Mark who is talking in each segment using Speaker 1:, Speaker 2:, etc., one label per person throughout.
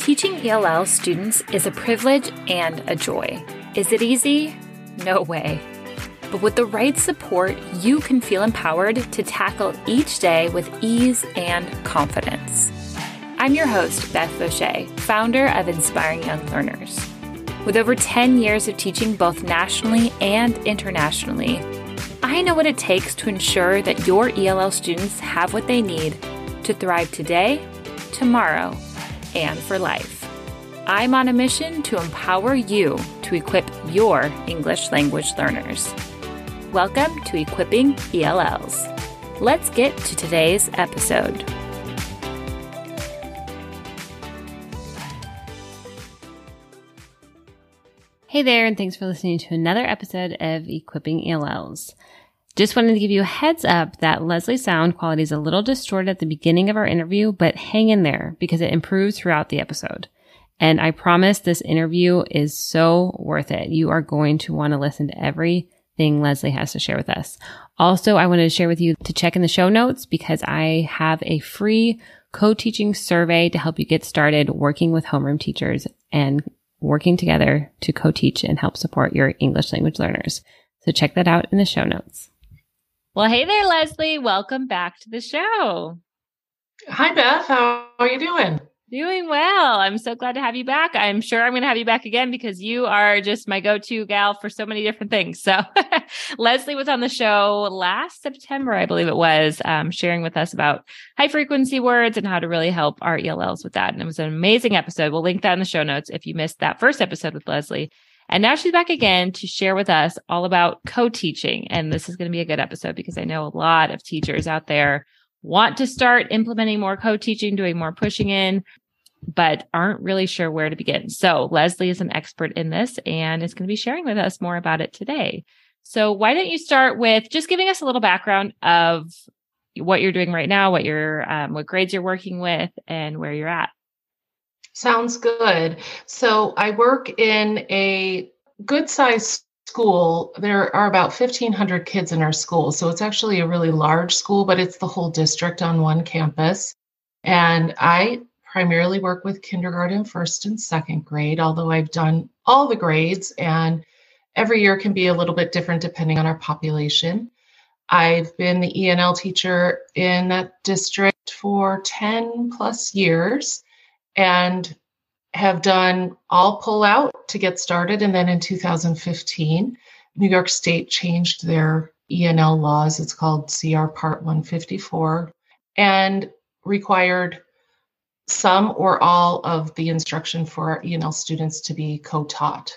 Speaker 1: Teaching ELL students is a privilege and a joy. Is it easy? No way. But with the right support, you can feel empowered to tackle each day with ease and confidence. I'm your host, Beth Fauché, founder of Inspiring Young Learners. With over 10 years of teaching both nationally and internationally, I know what it takes to ensure that your ELL students have what they need to thrive today, tomorrow, and for life. I'm on a mission to empower you to equip your English language learners. Welcome to Equipping ELLs. Let's get to today's episode. Hey there, and thanks for listening to another episode of Equipping ELLs. Just wanted to give you a heads up that Leslie's sound quality is a little distorted at the beginning of our interview, but hang in there because it improves throughout the episode. And I promise this interview is so worth it. You are going to want to listen to everything Leslie has to share with us. Also, I wanted to share with you to check in the show notes because I have a free co-teaching survey to help you get started working with homeroom teachers and working together to co-teach and help support your English language learners. So check that out in the show notes. Well, hey there, Leslie. Welcome back to the show.
Speaker 2: Hi, Beth. How are you doing?
Speaker 1: Doing well. I'm so glad to have you back. I'm sure I'm going to have you back again because you are just my go-to gal for so many different things. So Leslie was on the show last September, I believe it was, sharing with us about high frequency words and how to really help our ELLs with that. And it was an amazing episode. We'll link that in the show notes if you missed that first episode with Leslie. And now she's back again to share with us all about co-teaching. And this is going to be a good episode because I know a lot of teachers out there want to start implementing more co-teaching, doing more pushing in, but aren't really sure where to begin. So Leslie is an expert in this and is going to be sharing with us more about it today. So why don't you start with just giving us a little background of what you're doing right now, what grades you're working with, and where you're at.
Speaker 2: Sounds good. So I work in a good-sized school. There are about 1,500 kids in our school. So it's actually a really large school, but it's the whole district on one campus. And I primarily work with kindergarten, first and second grade, although I've done all the grades, and every year can be a little bit different depending on our population. I've been the ENL teacher in that district for 10 plus years. And have done all pull out to get started. And then in 2015, New York State changed their ENL laws. It's called CR Part 154 and required some or all of the instruction for our ENL students to be co-taught.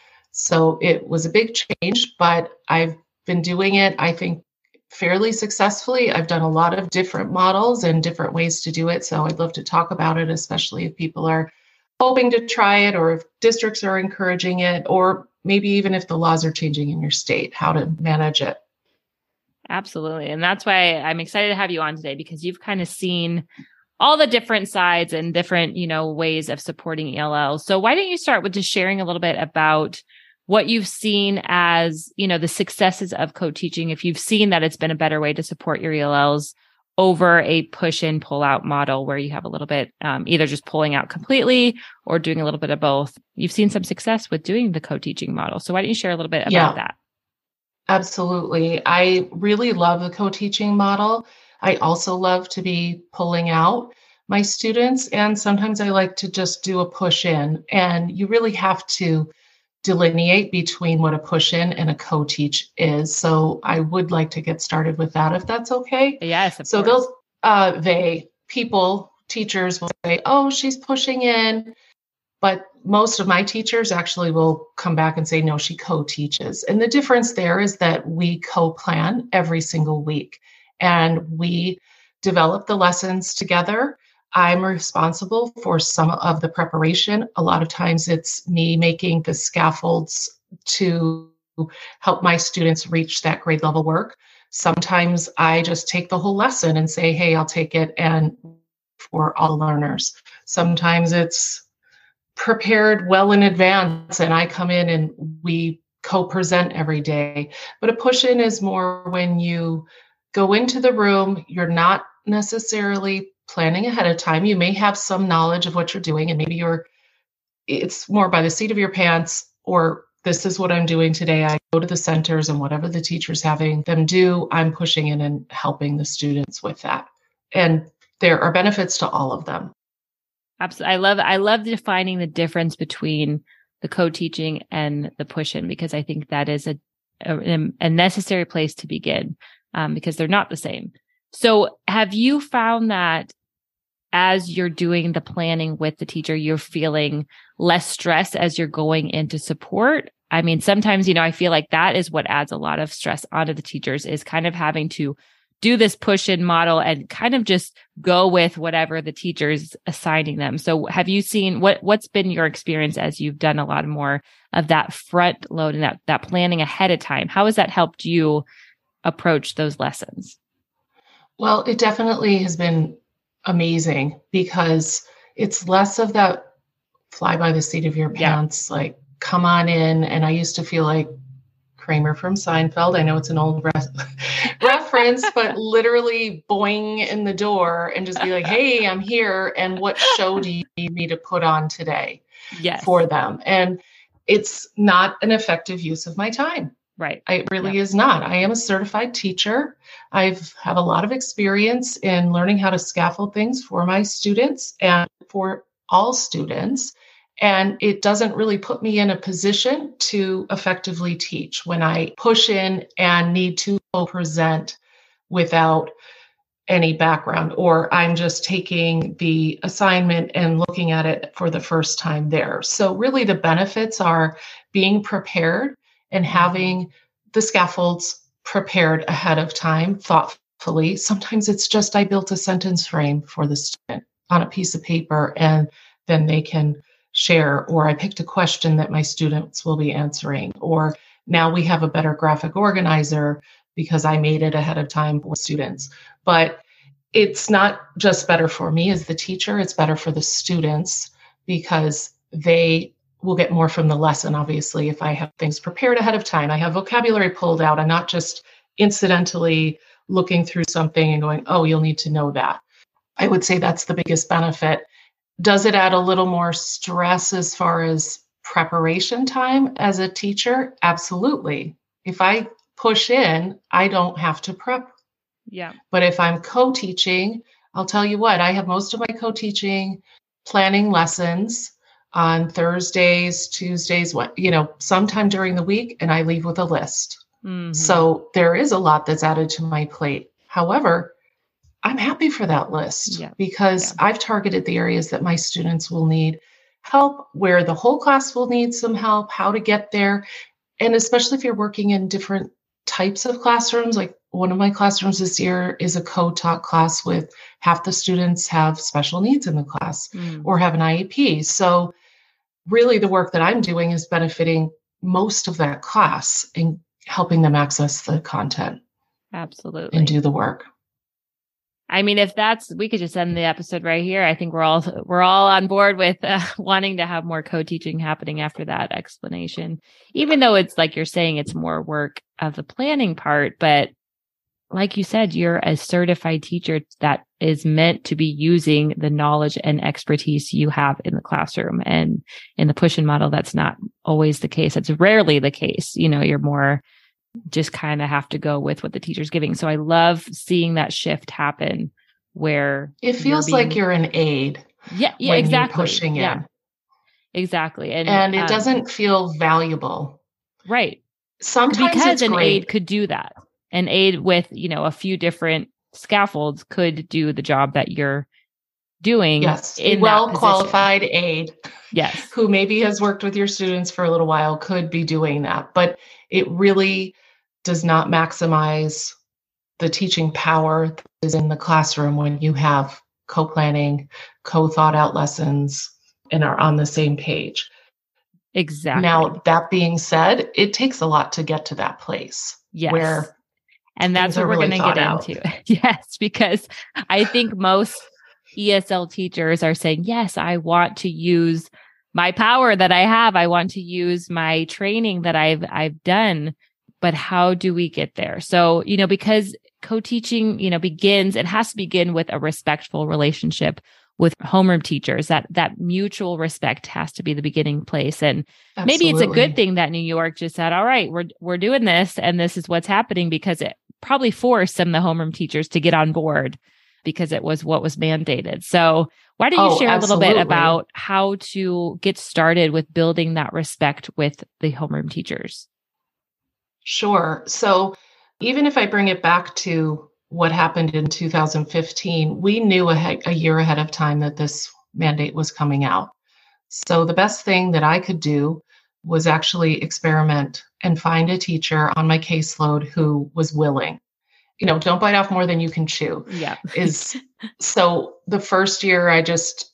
Speaker 2: So it was a big change, but I've been doing it, I think, fairly successfully. I've done a lot of different models and different ways to do it. So I'd love to talk about it, especially if people are hoping to try it or if districts are encouraging it, or maybe even if the laws are changing in your state, how to manage it.
Speaker 1: Absolutely. And that's why I'm excited to have you on today because you've kind of seen all the different sides and different, ways of supporting ELL. So why don't you start with just sharing a little bit about what you've seen as, the successes of co-teaching, if you've seen that it's been a better way to support your ELLs over a push in, pull out model where you have a little bit, either just pulling out completely or doing a little bit of both. You've seen some success with doing the co-teaching model. So why don't you share a little bit about that?
Speaker 2: Absolutely. I really love the co-teaching model. I also love to be pulling out my students. And sometimes I like to just do a push in, and you really have to delineate between what a push-in and a co-teach is. So I would like to get started with that, if that's okay.
Speaker 1: Yes.
Speaker 2: So teachers will say, oh, she's pushing in. But most of my teachers actually will come back and say, no, she co-teaches. And the difference there is that we co-plan every single week and we develop the lessons together. I'm responsible for some of the preparation. A lot of times it's me making the scaffolds to help my students reach that grade level work. Sometimes I just take the whole lesson and say, hey, I'll take it and for all learners. Sometimes it's prepared well in advance and I come in and we co-present every day. But a push-in is more when you go into the room, you're not necessarily planning ahead of time. You may have some knowledge of what you're doing, and maybe it's more by the seat of your pants, or this is what I'm doing today. I go to the centers, and whatever the teacher's having them do, I'm pushing in and helping the students with that. And there are benefits to all of them.
Speaker 1: Absolutely. I love defining the difference between the co-teaching and the push-in, because I think that is a necessary place to begin, because they're not the same. So have you found that as you're doing the planning with the teacher, you're feeling less stress as you're going into support? I mean, sometimes, I feel like that is what adds a lot of stress onto the teachers, is kind of having to do this push-in model and kind of just go with whatever the teacher's assigning them. So have you seen what's been your experience as you've done a lot more of that front load and that planning ahead of time? How has that helped you approach those lessons?
Speaker 2: Well, it definitely has been amazing, because it's less of that fly by the seat of your pants, like, come on in. And I used to feel like Kramer from Seinfeld. I know it's an old reference, but literally boing in the door and just be like, hey, I'm here. And what show do you need me to put on today for them? And it's not an effective use of my time.
Speaker 1: Right.
Speaker 2: It really is not. I am a certified teacher. Have a lot of experience in learning how to scaffold things for my students and for all students. And it doesn't really put me in a position to effectively teach when I push in and need to present without any background, or I'm just taking the assignment and looking at it for the first time there. So really the benefits are being prepared and having the scaffolds prepared ahead of time, thoughtfully. Sometimes it's just I built a sentence frame for the student on a piece of paper, and then they can share, or I picked a question that my students will be answering, or now we have a better graphic organizer because I made it ahead of time for students. But it's not just better for me as the teacher, it's better for the students, because they will get more from the lesson, obviously, if I have things prepared ahead of time. I have vocabulary pulled out. I'm not just incidentally looking through something and going, oh, you'll need to know that. I would say that's the biggest benefit. Does it add a little more stress as far as preparation time as a teacher? Absolutely. If I push in, I don't have to prep.
Speaker 1: Yeah.
Speaker 2: But if I'm co-teaching, I'll tell you what, I have most of my co-teaching planning lessons on Thursdays, Tuesdays, sometime during the week, and I leave with a list. Mm-hmm. So there is a lot that's added to my plate. However, I'm happy for that list because I've targeted the areas that my students will need help, where the whole class will need some help, how to get there. And especially if you're working in different types of classrooms, like one of my classrooms this year is a co-taught class with half the students have special needs in the class or have an IEP. So really the work that I'm doing is benefiting most of that class and helping them access the content.
Speaker 1: Absolutely.
Speaker 2: And do the work.
Speaker 1: I mean, we could just end the episode right here. I think we're all on board with wanting to have more co-teaching happening after that explanation, even though it's like you're saying, it's more work of the planning part. But like you said, you're a certified teacher that is meant to be using the knowledge and expertise you have in the classroom. And in the push-in model, that's not always the case. It's rarely the case. You're more just kind of have to go with what the teacher's giving. So I love seeing that shift happen where
Speaker 2: it feels like you're an aid.
Speaker 1: Yeah, exactly.
Speaker 2: You're pushing in.
Speaker 1: Exactly.
Speaker 2: And it doesn't feel valuable.
Speaker 1: Right.
Speaker 2: Sometimes
Speaker 1: because
Speaker 2: an
Speaker 1: aid could do that. An aid with, a few different scaffolds could do the job that you're doing.
Speaker 2: Yes. A well-qualified aid.
Speaker 1: Yes.
Speaker 2: Who maybe has worked with your students for a little while could be doing that. But it really does not maximize the teaching power that is in the classroom when you have co-planning, co-thought out lessons and are on the same page.
Speaker 1: Exactly.
Speaker 2: Now, that being said, it takes a lot to get to that place.
Speaker 1: Yes. And that's what we're going to get into. Yes, because I think most ESL teachers are saying, yes, I want to use my power that I have. I want to use my training that I've done. but how do we get there? So, because co-teaching, begins, it has to begin with a respectful relationship with homeroom teachers. That mutual respect has to be the beginning place. And maybe it's a good thing that New York just said, all right, we're doing this and this is what's happening, because it probably forced some of the homeroom teachers to get on board because it was what was mandated. So why don't you share a little bit about how to get started with building that respect with the homeroom teachers?
Speaker 2: Sure. So even if I bring it back to what happened in 2015, we knew a year ahead of time that this mandate was coming out. So the best thing that I could do was actually experiment and find a teacher on my caseload who was willing. Don't bite off more than you can chew.
Speaker 1: Yeah.
Speaker 2: So the first year I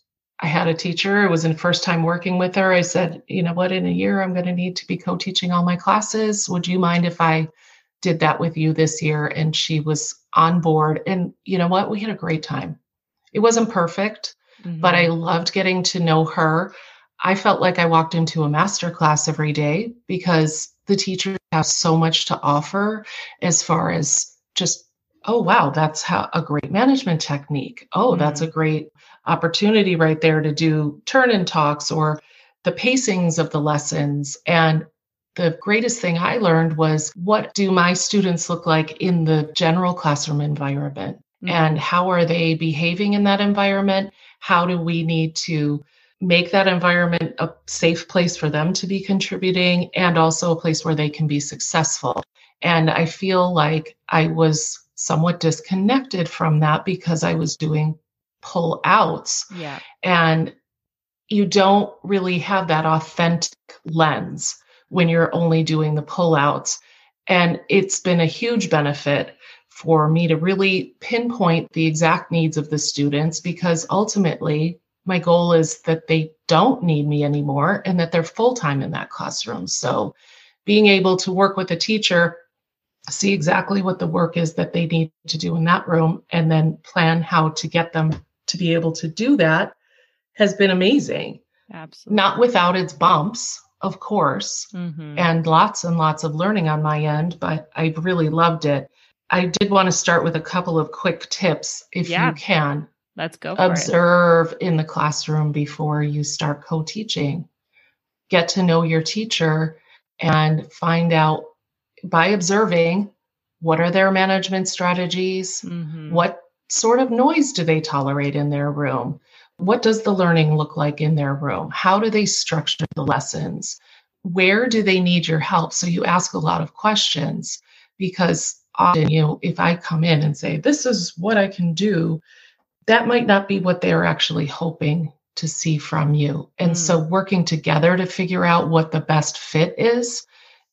Speaker 2: had a teacher. It was the first time working with her. I said, you know what, in a year, I'm going to need to be co-teaching all my classes. Would you mind if I did that with you this year? And she was on board. And you know what? We had a great time. It wasn't perfect, but I loved getting to know her. I felt like I walked into a master class every day because the teachers have so much to offer as far as just, oh, wow, that's a great management technique. Oh, that's a great opportunity right there to do turn-in talks or the pacings of the lessons. And the greatest thing I learned was, what do my students look like in the general classroom environment? And how are they behaving in that environment? How do we need to make that environment a safe place for them to be contributing, and also a place where they can be successful? And I feel like I was somewhat disconnected from that because I was doing pull outs.
Speaker 1: Yeah.
Speaker 2: And you don't really have that authentic lens when you're only doing the pull outs. And it's been a huge benefit for me to really pinpoint the exact needs of the students, because ultimately my goal is that they don't need me anymore and that they're full-time in that classroom. So being able to work with a teacher, see exactly what the work is that they need to do in that room, and then plan how to get them to be able to do that has been amazing.
Speaker 1: Absolutely.
Speaker 2: Not without its bumps, of course, and lots of learning on my end, but I really loved it. I did want to start with a couple of quick tips, if you can.
Speaker 1: Let's go for
Speaker 2: Observe in the classroom before you start co-teaching. Get to know your teacher and find out by observing, what are their management strategies? What sort of noise do they tolerate in their room? What does the learning look like in their room? How do they structure the lessons? Where do they need your help? So you ask a lot of questions, because often, if I come in and say, this is what I can do, that might not be what they're actually hoping to see from you. And so working together to figure out what the best fit is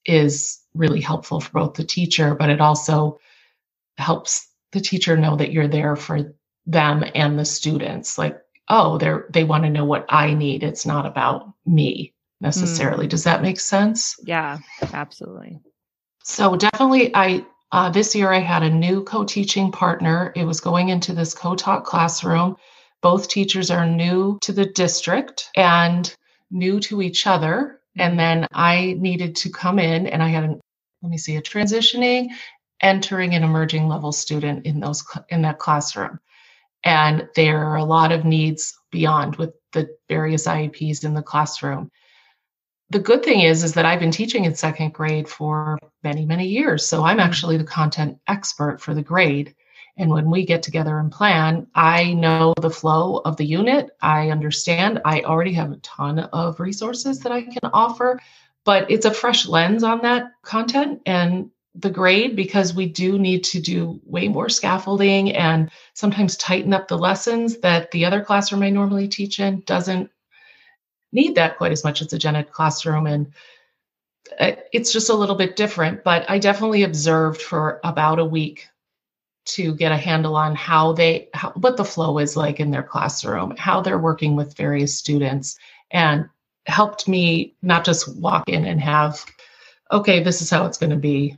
Speaker 2: really helpful for both the teacher, but it also helps the teacher know that you're there for them and the students. Like, oh, they want to know what I need. It's not about me necessarily. Does that make sense?
Speaker 1: Yeah, absolutely.
Speaker 2: So definitely this year I had a new co-teaching partner. It was going into this co-taught classroom. Both teachers are new to the district and new to each other. And then I needed to come in, and I had a transitioning, entering, and emerging level student in that classroom. And there are a lot of needs beyond with the various IEPs in the classroom. The good thing is that I've been teaching in second grade for many, many years. So I'm actually the content expert for the grade. And when we get together and plan, I know the flow of the unit. I understand. I already have a ton of resources that I can offer, but it's a fresh lens on that content and the grade, because we do need to do way more scaffolding and sometimes tighten up the lessons that the other classroom I normally teach in doesn't need that quite as much as a gen ed classroom. And it's just a little bit different, but I definitely observed for about a week to get a handle on what the flow is like in their classroom, how they're working with various students, and helped me not just walk in and have, okay, this is how it's going to be.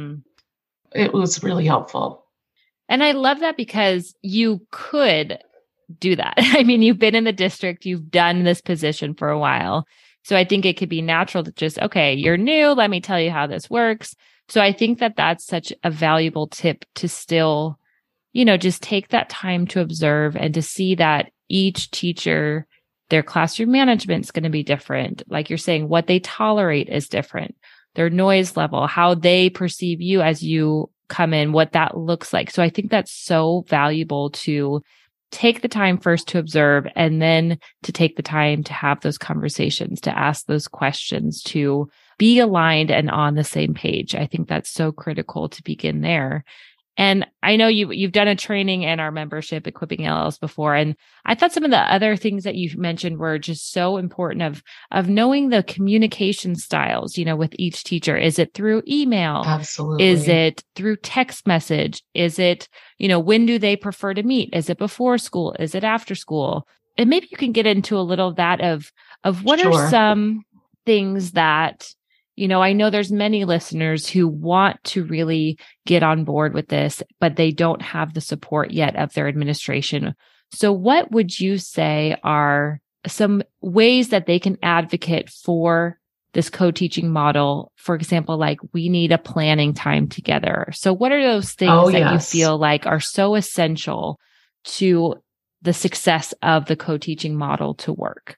Speaker 2: It was really helpful.
Speaker 1: And I love that, because you could do that. I mean, you've been in the district, you've done this position for a while. So I think it could be natural to just, okay, you're new. Let me tell you how this works. So I think that that's such a valuable tip to still, just take that time to observe and to see that each teacher, their classroom management is going to be different. Like you're saying, what they tolerate is different. Their noise level, how they perceive you as you come in, what that looks like. So I think that's so valuable to take the time first to observe and then to take the time to have those conversations, to ask those questions, to be aligned and on the same page. I think that's so critical to begin there. And I know you've done a training in our membership, Equipping LLs, before. And I thought some of the other things that you've mentioned were just so important of knowing the communication styles, with each teacher. Is it through email?
Speaker 2: Absolutely.
Speaker 1: Is it through text message? Is it, when do they prefer to meet? Is it before school? Is it after school? And maybe you can get into a little of that of what
Speaker 2: Sure.
Speaker 1: are some things that, I know there's many listeners who want to really get on board with this, but they don't have the support yet of their administration. So what would you say are some ways that they can advocate for this co-teaching model? For example, like we need a planning time together. So what are those things that you feel like are so essential to the success of the co-teaching model to work?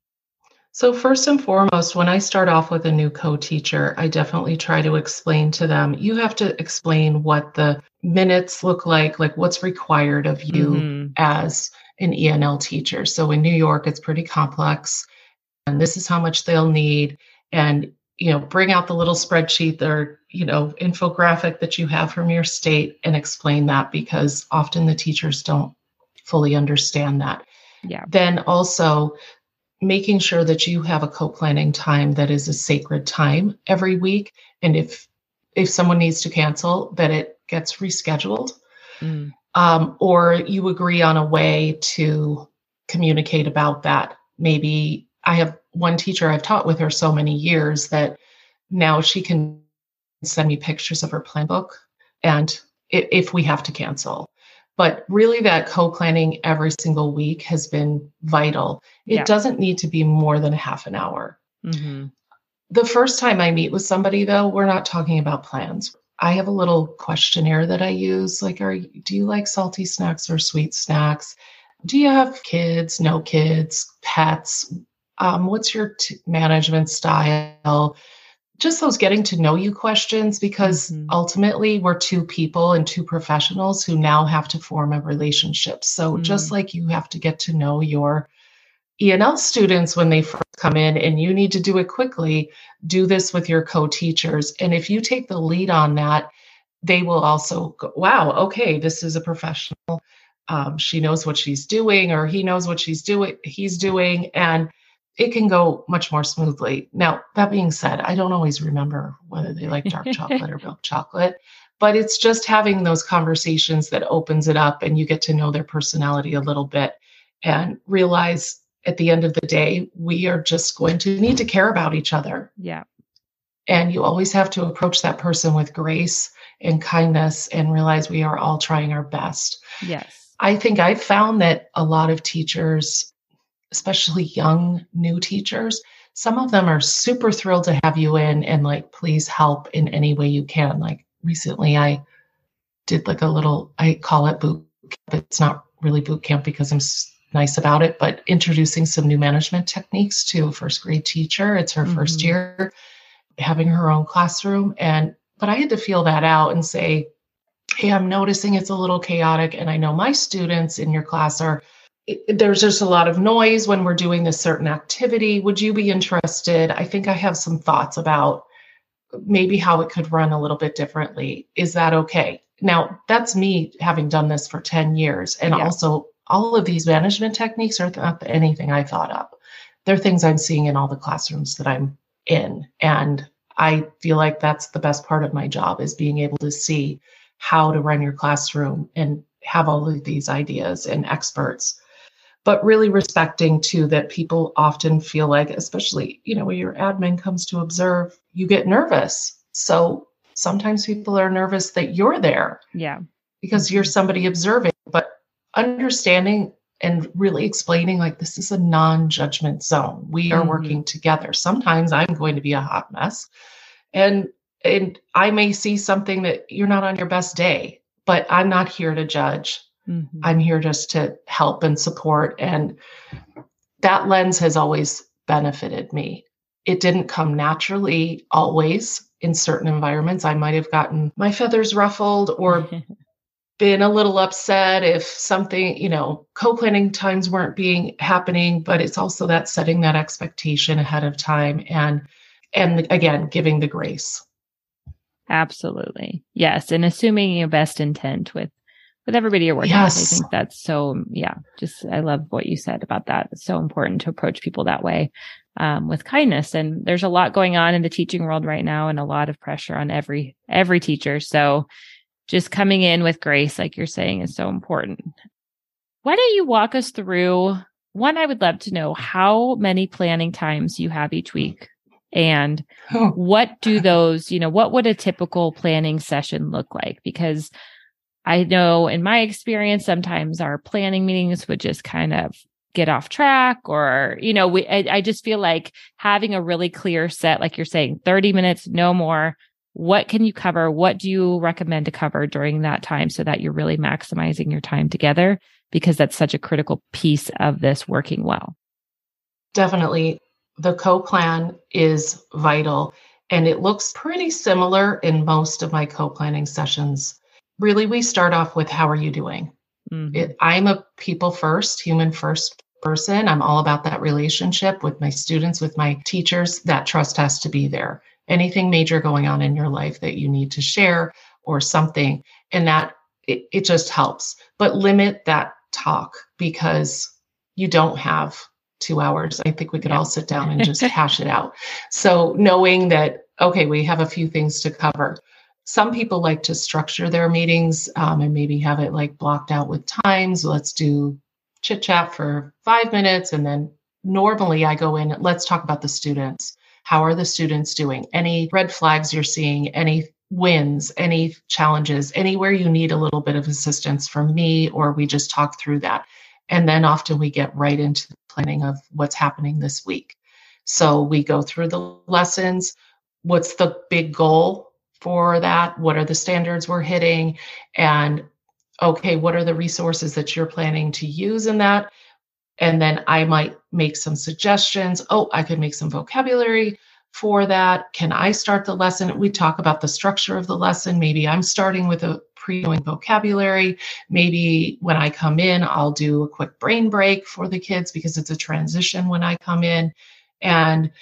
Speaker 2: So first and foremost, when I start off with a new co-teacher, I definitely try to explain to them, you have to explain what the minutes look like what's required of you as an ENL teacher. So in New York, it's pretty complex, and this is how much they'll need. And, bring out the little spreadsheet or, infographic that you have from your state and explain that, because often the teachers don't fully understand that.
Speaker 1: Yeah.
Speaker 2: Then also making sure that you have a co-planning time that is a sacred time every week. And if someone needs to cancel, that it gets rescheduled. Or you agree on a way to communicate about that. Maybe I have one teacher I've taught with her so many years that now she can send me pictures of her plan book, and if we have to cancel. But really that co-planning every single week has been vital. It doesn't need to be more than a half an hour. The first time I meet with somebody, though, we're not talking about plans. I have a little questionnaire that I use, like, do you like salty snacks or sweet snacks? Do you have kids, no kids, pets? What's your management style? Just those getting to know you questions, because ultimately we're two people and two professionals who now have to form a relationship. So just like you have to get to know your ENL students when they first come in and you need to do it quickly, do this with your co-teachers. And if you take the lead on that, they will also go, wow, okay, this is a professional. She knows what she's doing, or he knows what he's doing. And it can go much more smoothly. Now, that being said, I don't always remember whether they like dark chocolate or milk chocolate, but it's just having those conversations that opens it up, and you get to know their personality a little bit and realize at the end of the day, we are just going to need to care about each other.
Speaker 1: Yeah.
Speaker 2: And you always have to approach that person with grace and kindness and realize we are all trying our best.
Speaker 1: Yes.
Speaker 2: I think I've found that a lot of teachers, especially young, new teachers, some of them are super thrilled to have you in and like, please help in any way you can. Like recently I did like I call it boot camp. It's not really boot camp because I'm nice about it, but introducing some new management techniques to a first grade teacher. It's her first year having her own classroom. But I had to feel that out and say, hey, I'm noticing it's a little chaotic. And I know my students in your class there's just a lot of noise when we're doing this certain activity. Would you be interested? I think I have some thoughts about maybe how it could run a little bit differently. Is that okay? Now, that's me having done this for 10 years. And also, all of these management techniques are not anything I thought up. They're things I'm seeing in all the classrooms that I'm in. And I feel like that's the best part of my job, is being able to see how to run your classroom and have all of these ideas and experts. But really respecting too that people often feel like, especially, when your admin comes to observe, you get nervous. So sometimes people are nervous that you're there.
Speaker 1: Yeah.
Speaker 2: Because you're somebody observing, but understanding and really explaining like this is a non-judgment zone. We are working together. Sometimes I'm going to be a hot mess, and And I may see something that you're not on your best day, but I'm not here to judge.
Speaker 1: Mm-hmm.
Speaker 2: I'm here just to help and support. And that lens has always benefited me. It didn't come naturally always. In certain environments, I might have gotten my feathers ruffled or been a little upset if something, co-planning times weren't happening, but it's also that setting that expectation ahead of time and again, giving the grace.
Speaker 1: Absolutely. Yes. And assuming your best intent with everybody you're working with. I think that's so, I love what you said about that. It's so important to approach people that way, with kindness. And there's a lot going on in the teaching world right now and a lot of pressure on every teacher. So just coming in with grace, like you're saying, is so important. Why don't you walk us through one? I would love to know how many planning times you have each week. And what do those, what would a typical planning session look like? Because I know in my experience, sometimes our planning meetings would just kind of get off track or, I just feel like having a really clear set, like you're saying, 30 minutes, no more. What can you cover? What do you recommend to cover during that time so that you're really maximizing your time together? Because that's such a critical piece of this working well.
Speaker 2: Definitely. The co-plan is vital, and it looks pretty similar in most of my co-planning sessions. Really, we start off with, how are you doing? Mm-hmm. I'm a people first, human first person. I'm all about that relationship with my students, with my teachers. That trust has to be there. Anything major going on in your life that you need to share or something, and that it just helps. But limit that talk, because you don't have 2 hours. I think we could all sit down and just hash it out. So knowing that, okay, we have a few things to cover. Some people like to structure their meetings and maybe have it like blocked out with times. Let's do chit chat for 5 minutes. And then normally I go in, let's talk about the students. How are the students doing? Any red flags you're seeing, any wins, any challenges, anywhere you need a little bit of assistance from me, or we just talk through that. And then often we get right into the planning of what's happening this week. So we go through the lessons. What's the big goal for that? What are the standards we're hitting? And okay, what are the resources that you're planning to use in that? And then I might make some suggestions. Oh, I could make some vocabulary for that. Can I start the lesson? We talk about the structure of the lesson. Maybe I'm starting with a pre-knowing vocabulary. Maybe when I come in, I'll do a quick brain break for the kids because it's a transition when I come in. And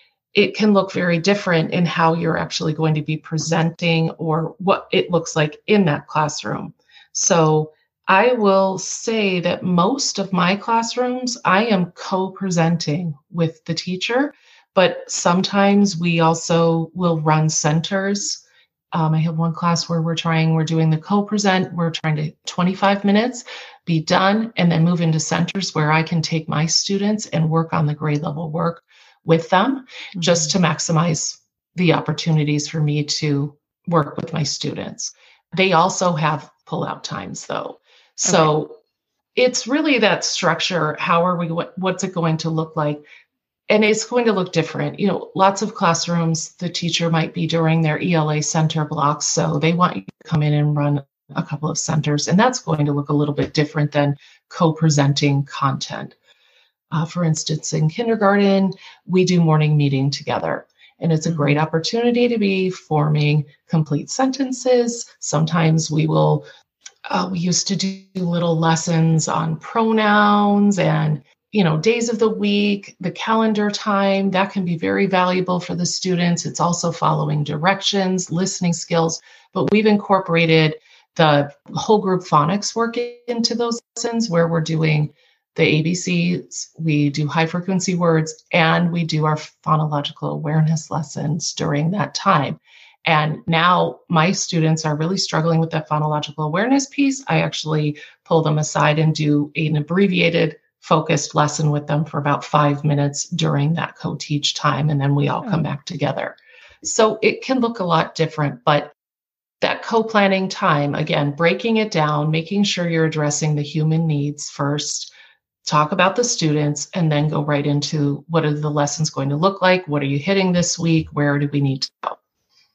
Speaker 2: it can look very different in how you're actually going to be presenting or what it looks like in that classroom. So I will say that most of my classrooms, I am co-presenting with the teacher, but sometimes we also will run centers. I have one class where we're doing the co-present. We're trying to 25 minutes be done and then move into centers where I can take my students and work on the grade level work with them, just to maximize the opportunities for me to work with my students. They also have pull-out times though. So It's really that structure. What's it going to look like? And it's going to look different. Lots of classrooms, the teacher might be during their ELA center blocks. So they want you to come in and run a couple of centers. And that's going to look a little bit different than co-presenting content. For instance, in kindergarten, we do morning meeting together. And it's a great opportunity to be forming complete sentences. Sometimes we used to do little lessons on pronouns and, days of the week, the calendar time. That can be very valuable for the students. It's also following directions, listening skills. But we've incorporated the whole group phonics work into those lessons where we're doing the ABCs, we do high frequency words, and we do our phonological awareness lessons during that time. And now my students are really struggling with that phonological awareness piece. I actually pull them aside and do an abbreviated focused lesson with them for about 5 minutes during that co-teach time. And then we all come back together. So it can look a lot different, but that co-planning time, again, breaking it down, making sure you're addressing the human needs first, talk about the students, and then go right into what are the lessons going to look like? What are you hitting this week? Where do we need to go?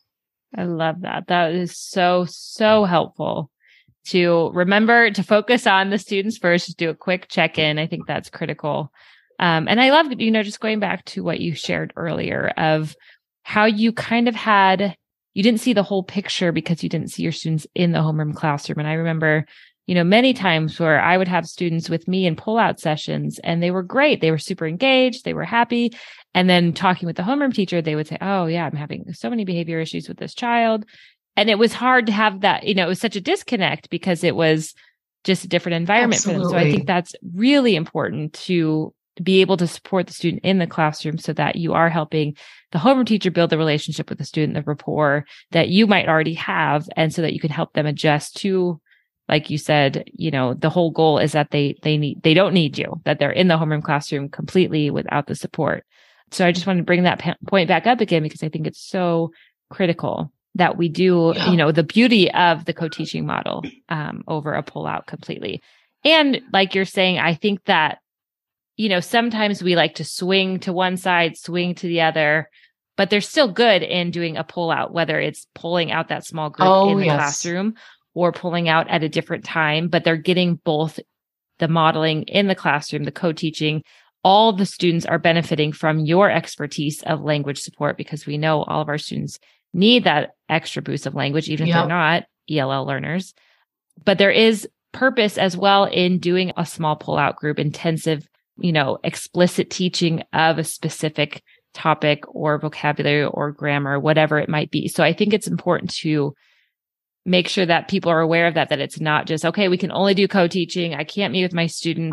Speaker 1: I love that. That is so, so helpful to remember to focus on the students first, just do a quick check-in. I think that's critical. And I love, just going back to what you shared earlier of how you kind of you didn't see the whole picture because you didn't see your students in the homeroom classroom. And I remember, many times where I would have students with me in pull-out sessions and they were great. They were super engaged. They were happy. And then talking with the homeroom teacher, they would say, oh yeah, I'm having so many behavior issues with this child. And it was hard to have that, it was such a disconnect because it was just a different environment for them. So I think that's really important to be able to support the student in the classroom so that you are helping the homeroom teacher build the relationship with the student, the rapport that you might already have. And so that you can help them adjust to, like you said, the whole goal is that they don't need you, that they're in the homeroom classroom completely without the support. So I just want to bring that point back up again, because I think it's so critical that we do, the beauty of the co-teaching model over a pull-out completely. And like you're saying, I think that, sometimes we like to swing to one side, swing to the other, but they're still good in doing a pull-out, whether it's pulling out that small group in the classroom or pulling out at a different time, but they're getting both the modeling in the classroom, the co-teaching. All the students are benefiting from your expertise of language support, because we know all of our students need that extra boost of language, even if they're not ELL learners. But there is purpose as well in doing a small pull-out group, intensive, explicit teaching of a specific topic or vocabulary or grammar, whatever it might be. So I think it's important to make sure that people are aware of that it's not just, okay, we can only do co-teaching. I can't meet with my students.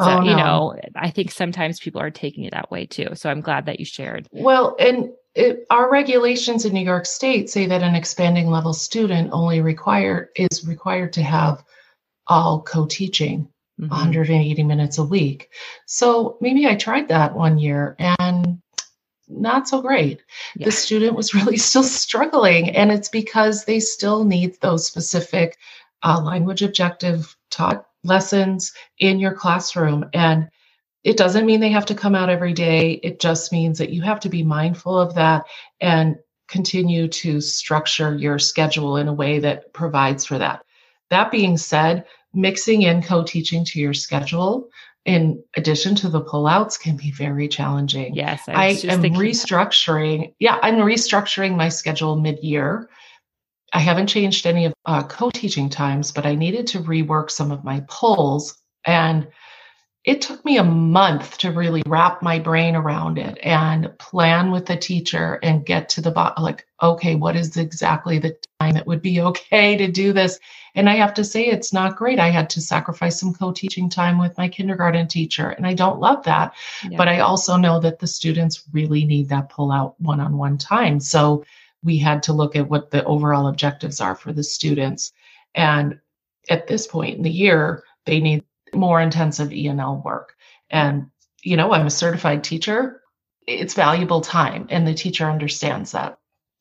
Speaker 1: I think sometimes people are taking it that way too. So I'm glad that you shared.
Speaker 2: Well, and our regulations in New York State say that an expanding level student is required to have all co-teaching 180 minutes a week. So maybe I tried that one year and not so great. Yeah. The student was really still struggling, and it's because they still need those specific language objective taught lessons in your classroom. And it doesn't mean they have to come out every day. It just means that you have to be mindful of that and continue to structure your schedule in a way that provides for that. That being said, mixing in co-teaching to your schedule in addition to the pullouts can be very challenging.
Speaker 1: Yes,
Speaker 2: I am restructuring. Yeah, I'm restructuring my schedule mid-year. I haven't changed any of co-teaching times, but I needed to rework some of my pulls. And it took me a month to really wrap my brain around it and plan with the teacher and get to the bottom, like, okay, what is exactly the time it would be okay to do this? And I have to say, it's not great. I had to sacrifice some co-teaching time with my kindergarten teacher, and I don't love that. Yeah. But I also know that the students really need that pull-out one-on-one time. So we had to look at what the overall objectives are for the students. And at this point in the year, they need more intensive E&L work. And, I'm a certified teacher. It's valuable time, and the teacher understands that.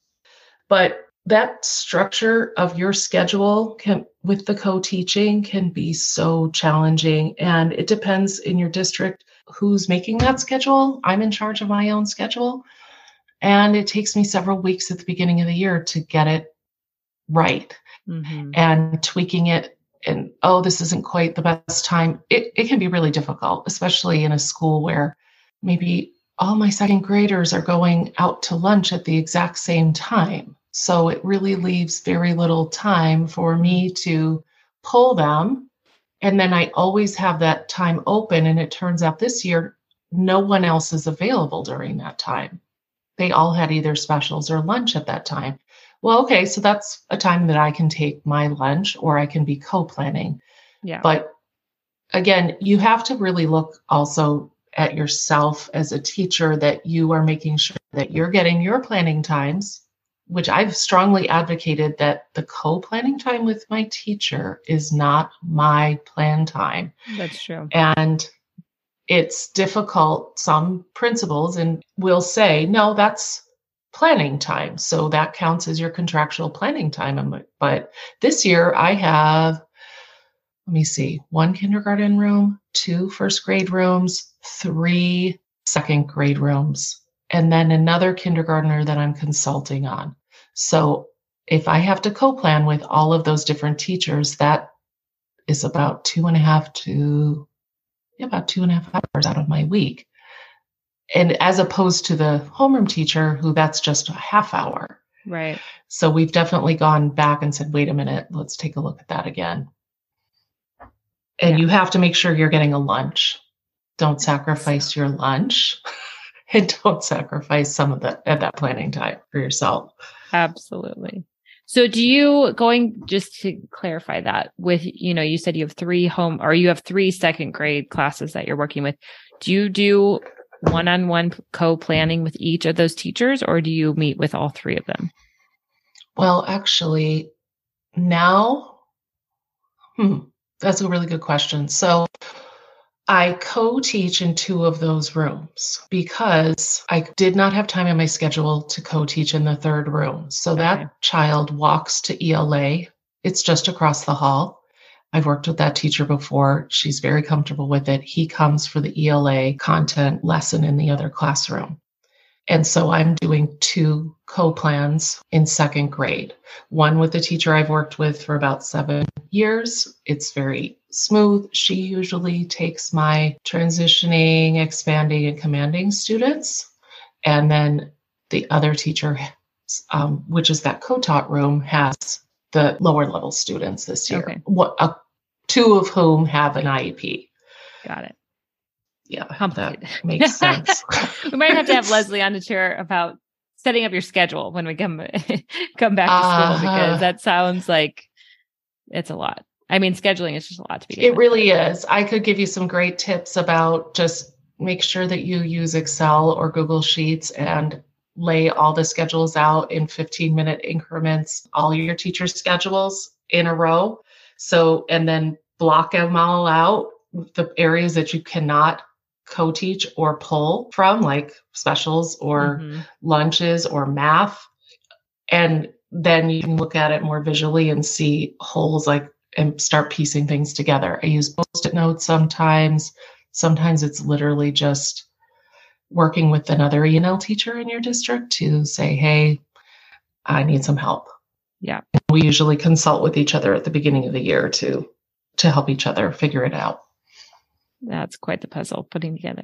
Speaker 2: But that structure of your schedule with the co-teaching can be so challenging. And it depends in your district who's making that schedule. I'm in charge of my own schedule. And it takes me several weeks at the beginning of the year to get it right and tweaking it. And, this isn't quite the best time. It can be really difficult, especially in a school where maybe all my second graders are going out to lunch at the exact same time. So it really leaves very little time for me to pull them. And then I always have that time open. And it turns out this year, no one else is available during that time. They all had either specials or lunch at that time. Well, okay, so that's a time that I can take my lunch, or I can be co-planning. Yeah. But again, you have to really look also at yourself as a teacher, that you are making sure that you're getting your planning times, which I've strongly advocated that the co-planning time with my teacher is not my plan time.
Speaker 1: That's true.
Speaker 2: And it's difficult. Some principals will say, no, that's planning time. So that counts as your contractual planning time. But this year I have, 1 kindergarten room, 2 first grade rooms, 3 second grade rooms, and then another kindergartner that I'm consulting on. So if I have to co-plan with all of those different teachers, that is about 2.5 hours out of my week. And as opposed to the homeroom teacher, who that's just a half hour.
Speaker 1: Right.
Speaker 2: So we've definitely gone back and said, wait a minute, let's take a look at that again. And you have to make sure you're getting a lunch. Don't sacrifice your lunch and don't sacrifice some of that planning time for yourself.
Speaker 1: Absolutely. So just to clarify that with, you said you have you have 3 second grade classes that you're working with. Do you do one-on-one co-planning with each of those teachers, or do you meet with all 3 of them?
Speaker 2: Well, actually, now, that's a really good question. So I co-teach in 2 of those rooms because I did not have time in my schedule to co-teach in the 3rd room. So that child walks to ELA. It's just across the hall. I've worked with that teacher before. She's very comfortable with it. He comes for the ELA content lesson in the other classroom. And so I'm doing 2 co-plans in 2nd grade. One with the teacher I've worked with for about 7 years. It's very smooth. She usually takes my transitioning, expanding, and commanding students. And then the other teacher, which is that co-taught room, has the lower level students this year. Okay. 2 of whom have an IEP.
Speaker 1: Got it.
Speaker 2: Yeah, that makes sense.
Speaker 1: We might have to have Leslie on the chair about setting up your schedule when we come back to school, because that sounds like it's a lot. I mean, scheduling is just a lot to begin with.
Speaker 2: It really is. I could give you some great tips about just make sure that you use Excel or Google Sheets and lay all the schedules out in 15-minute increments, all your teacher schedules in a row. So, and then block them all out, the areas that you cannot co-teach or pull from, like specials or lunches or math. And then you can look at it more visually and see holes, and start piecing things together. I use Post-it notes sometimes. Sometimes it's literally just working with another ENL teacher in your district to say, hey, I need some help.
Speaker 1: Yeah.
Speaker 2: We usually consult with each other at the beginning of the year to help each other figure it out.
Speaker 1: That's quite the puzzle putting together.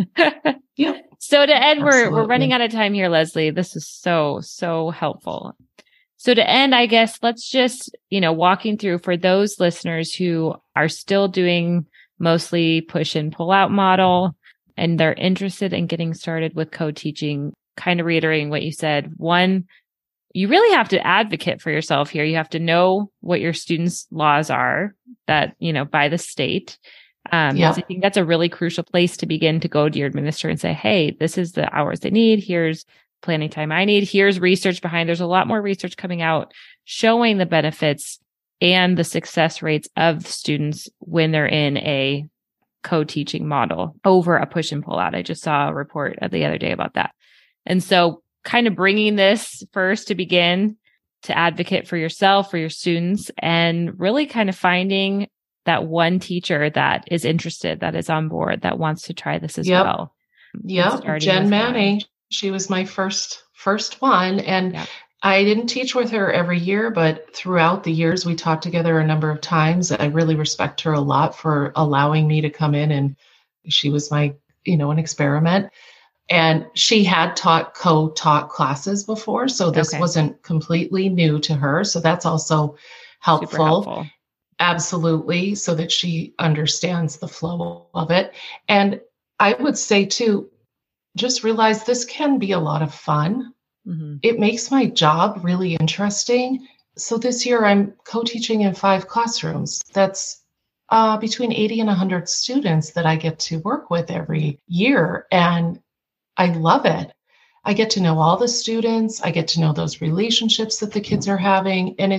Speaker 2: Yeah.
Speaker 1: So to end, we're running out of time here, Leslie. This is so helpful. So to end, I guess, let's just, walking through for those listeners who are still doing mostly push and pull out model, and they're interested in getting started with co-teaching, kind of reiterating what you said. 1, you really have to advocate for yourself here. You have to know what your students' laws are that, by the state. So I think that's a really crucial place to begin, to go to your administrator and say, hey, this is the hours they need. Here's planning time I need. Here's research behind. There's a lot more research coming out showing the benefits and the success rates of students when they're in a co-teaching model over a push and pull out. I just saw a report the other day about that. And so kind of bringing this first to begin to advocate for yourself, for your students, and really kind of finding that one teacher that is interested, that is on board, that wants to try this as well.
Speaker 2: Yeah, Jen Manning. She was my first one. And I didn't teach with her every year, but throughout the years, we taught together a number of times. I really respect her a lot for allowing me to come in, and she was my, an experiment. And she had co-taught classes before, so this wasn't completely new to her. So that's also helpful.
Speaker 1: Super helpful.
Speaker 2: Absolutely, so that she understands the flow of it. And I would say too, just realize this can be a lot of fun. Mm-hmm. It makes my job really interesting. So this year I'm co-teaching in 5 classrooms. That's between 80 and 100 students that I get to work with every year. And I love it. I get to know all the students. I get to know those relationships that the kids are having. And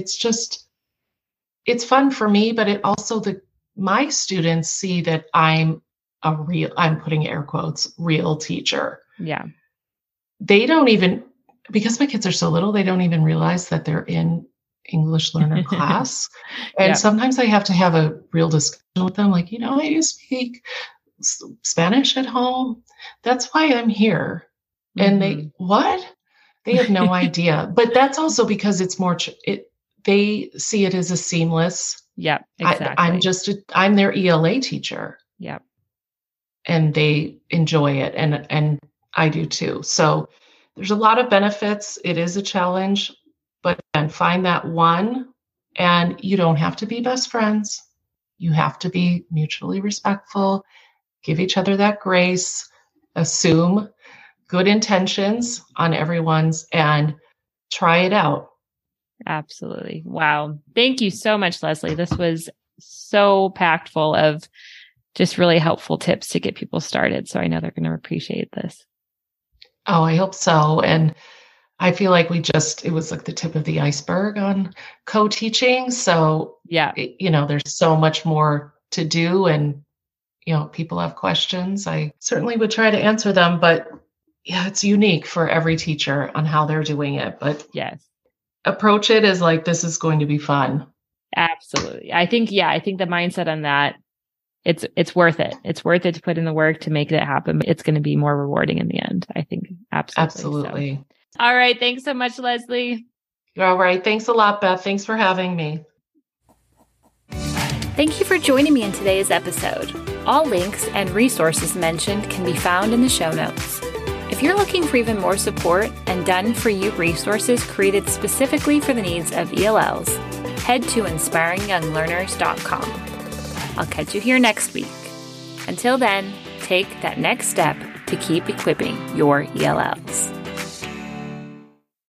Speaker 2: it's fun for me, but it also, my students see that I'm putting air quotes, real teacher.
Speaker 1: Yeah.
Speaker 2: They don't even, because my kids are so little, they don't even realize that they're in English learner class. And sometimes I have to have a real discussion with them. Like, you speak Spanish at home. That's why I'm here. Mm-hmm. And they, what? They have no idea. But that's also because it's more, they see it as a seamless.
Speaker 1: Yep, exactly.
Speaker 2: I'm their ELA teacher.
Speaker 1: Yep.
Speaker 2: And they enjoy it. And I do too. So there's a lot of benefits. It is a challenge, but then find that one, and you don't have to be best friends. You have to be mutually respectful, give each other that grace, assume good intentions on everyone's, and try it out.
Speaker 1: Absolutely. Wow. Thank you so much, Leslie. This was so packed full of just really helpful tips to get people started. So I know they're going to appreciate this.
Speaker 2: Oh, I hope so. And I feel like it was like the tip of the iceberg on co-teaching. So,
Speaker 1: yeah,
Speaker 2: there's so much more to do, and, people have questions. I certainly would try to answer them, but yeah, it's unique for every teacher on how they're doing it. But
Speaker 1: yes,
Speaker 2: approach it as like, this is going to be fun.
Speaker 1: Absolutely. I think the mindset on that, it's worth it. It's worth it to put in the work to make it happen. It's going to be more rewarding in the end. I think. Absolutely. So. All right. Thanks so much, Leslie.
Speaker 2: All right. Thanks a lot, Beth. Thanks for having me.
Speaker 1: Thank you for joining me in today's episode. All links and resources mentioned can be found in the show notes. If you're looking for even more support and done-for-you resources created specifically for the needs of ELLs, head to inspiringyounglearners.com. I'll catch you here next week. Until then, take that next step to keep equipping your ELLs.